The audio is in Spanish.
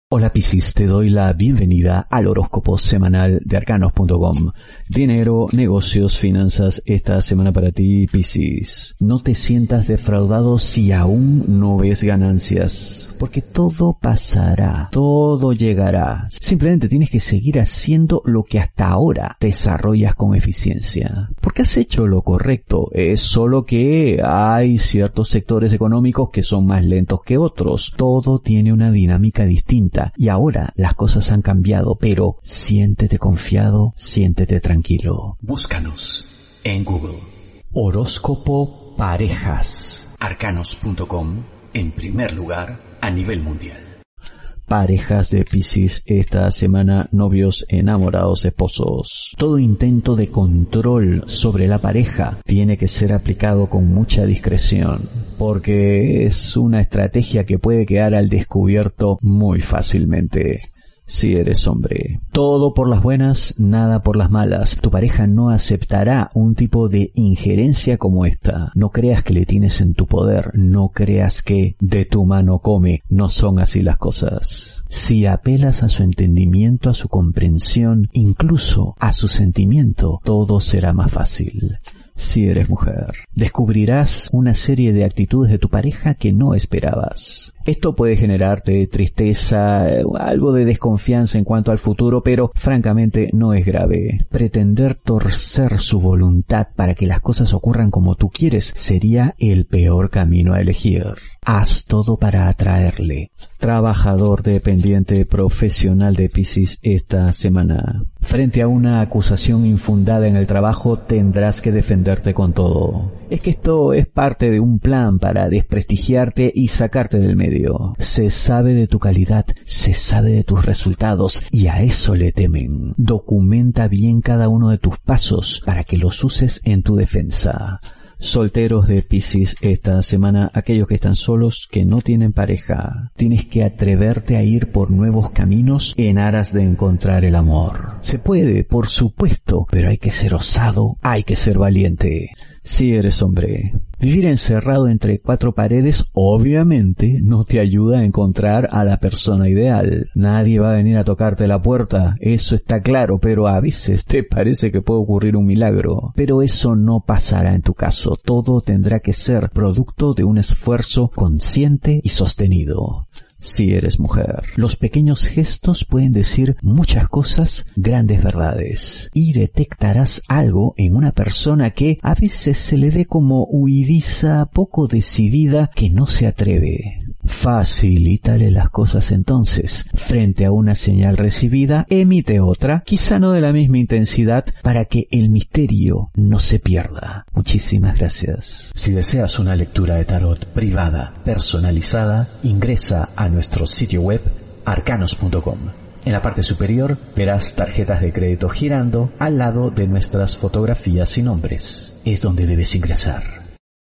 Hola Piscis, te doy la bienvenida al horóscopo semanal de arcanos.com. Dinero, negocios, finanzas, esta semana para ti, Piscis. No te sientas defraudado si aún no ves ganancias, porque todo pasará, todo llegará. Simplemente tienes que seguir haciendo lo que hasta ahora desarrollas con eficiencia, porque has hecho lo correcto. Es solo que hay ciertos sectores económicos que son más lentos que otros. Todo tiene una dinámica distinta. Y ahora las cosas han cambiado, pero siéntete confiado, siéntete tranquilo. Búscanos en Google. Horóscopo Parejas. Arcanos.com, en primer lugar a nivel mundial. Parejas de Piscis, esta semana novios, enamorados, esposos. Todo intento de control sobre la pareja tiene que ser aplicado con mucha discreción, porque es una estrategia que puede quedar al descubierto muy fácilmente. Si eres hombre, todo por las buenas, nada por las malas. Tu pareja no aceptará un tipo de injerencia como esta. No creas que le tienes en tu poder, no creas que de tu mano come. No son así las cosas. Si apelas a su entendimiento, a su comprensión, incluso a su sentimiento, todo será más fácil. Si eres mujer, descubrirás una serie de actitudes de tu pareja que no esperabas. Esto puede generarte tristeza, algo de desconfianza en cuanto al futuro, pero francamente no es grave. Pretender torcer su voluntad para que las cosas ocurran como tú quieres sería el peor camino a elegir. Haz todo para atraerle. Trabajador dependiente profesional de Piscis esta semana. Frente a una acusación infundada en el trabajo, tendrás que defenderte con todo. Es que esto es parte de un plan para desprestigiarte y sacarte del medio. Se sabe de tu calidad, se sabe de tus resultados y a eso le temen. Documenta bien cada uno de tus pasos para que los uses en tu defensa. Solteros de Piscis esta semana, aquellos que están solos, que no tienen pareja. Tienes que atreverte a ir por nuevos caminos en aras de encontrar el amor. Se puede, por supuesto, pero hay que ser osado, hay que ser valiente. Si eres hombre, vivir encerrado entre cuatro paredes obviamente no te ayuda a encontrar a la persona ideal. Nadie va a venir a tocarte la puerta, eso está claro, pero a veces te parece que puede ocurrir un milagro. Pero eso no pasará en tu caso, todo tendrá que ser producto de un esfuerzo consciente y sostenido. Si eres mujer, los pequeños gestos pueden decir muchas cosas, grandes verdades, y detectarás algo en una persona que a veces se le ve como huidiza, poco decidida, que no se atreve. Facilítale las cosas entonces. Frente a una señal recibida, emite otra, quizá no de la misma intensidad, para que el misterio no se pierda. Muchísimas gracias. Si deseas una lectura de tarot privada, personalizada, ingresa a nuestro sitio web arcanos.com. En la parte superior verás tarjetas de crédito girando al lado de nuestras fotografías y nombres. Es donde debes ingresar.